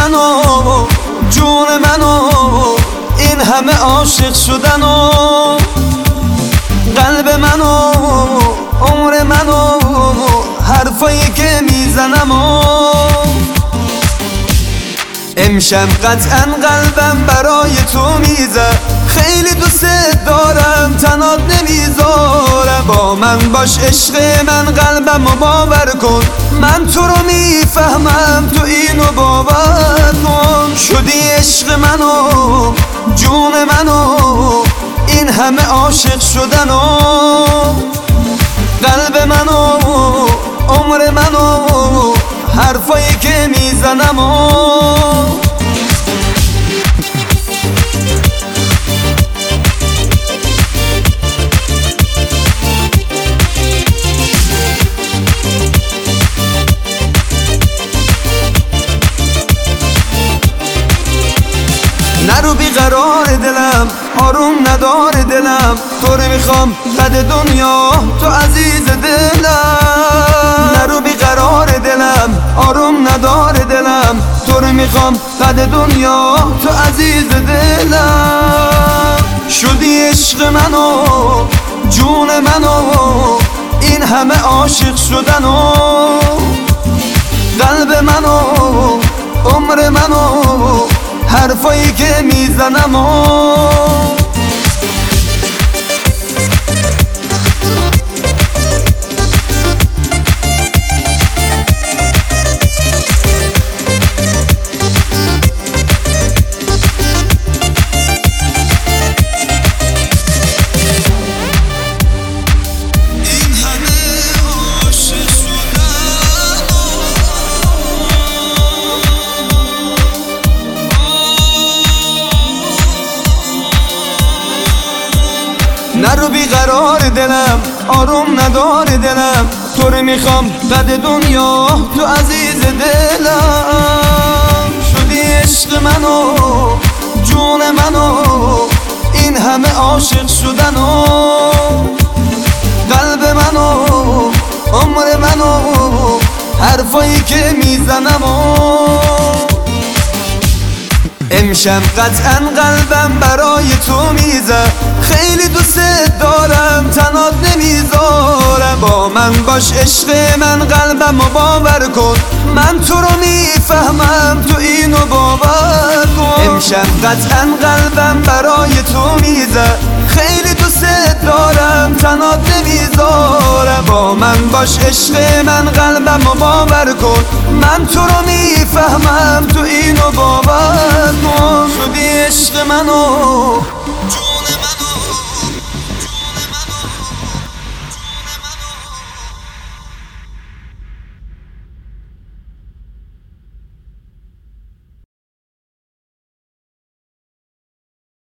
منو جون منو این همه عاشق شدن و قلب منو عمر منو حرفایی که میزنم و امشب قطعا قلبم برای تو میزد خیلی دوست دارم تنات نمیذارم با من باش عشق من قلبمو باور کن من تو رو میفهمم تو اینو باور کن شدی عشق منو جون منو این همه عاشق شدن و قلب منو عمر منو حرفایی که میزنم و نرو بیقرار دلم آروم ندار دلم تو رو میخوام قد دنیا تو عزیز دلم نرو بیقرار دلم آروم ندار دلم تو رو میخوام قد دنیا تو عزیز دلم شدی عشق منو جون منو این همه عاشق شدن و قلب منو عمر منو حرفایی که میزنم و نرو بیقرار دلم آروم ندار دلم تو رو میخوام قد دنیا تو عزیز دلم شدی عشق منو جون منو این همه عاشق شدن و قلب منو عمر منو حرفایی که میزنم و امشب قطعا قلبم برای تو میزد خیلی دوست دارم تنات نمیذارم با من باش عشق من قلبمو باور کن من تو رو میفهمم تو اینو باور کن امشب قطعا قلبم برای تو میزد خیلی دوست دارم تنات نمیذارم با من باش عشق من قلبمو باور کن من تو رو میفهمم تو اینو باور کن شدی عشق منو